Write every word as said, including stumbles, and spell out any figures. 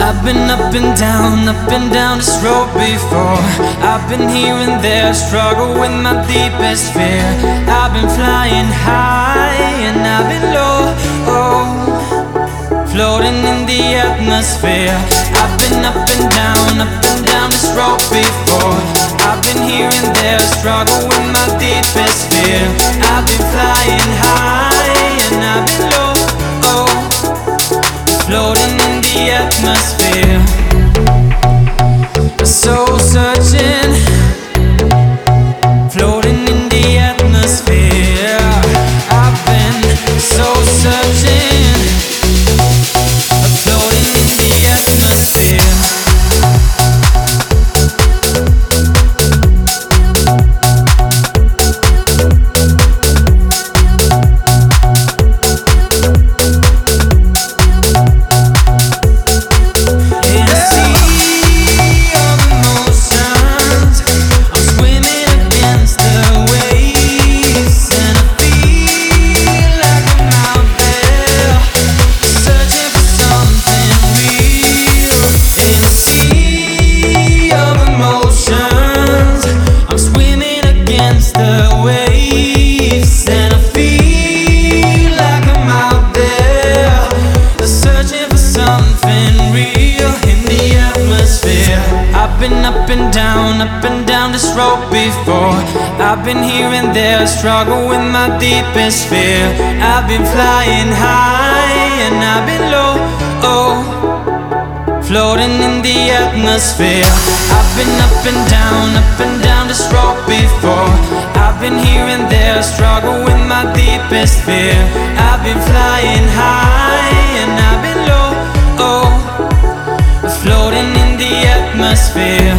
I've been up and down, up and down this road before. I've been here and there, struggle with my deepest fear. I've been flying high and I've been low, oh, floating in the atmosphere. I've been up and down, up and down this road before. I've been here and there, struggle with my deepest fear. I've been flying high and I've been low, oh, floating in the atmosphere. Soul searching, floating in the atmosphere. I've been soul searching, floating in the atmosphere. Up and down this road before. I've been here and there, struggle with my deepest fear. I've been flying high and I've been low, oh, floating in the atmosphere. I've been up and down, up and down this road before. I've been here and there, struggle with my deepest fear. I've been flying high and I've been low, oh, floating in the atmosphere.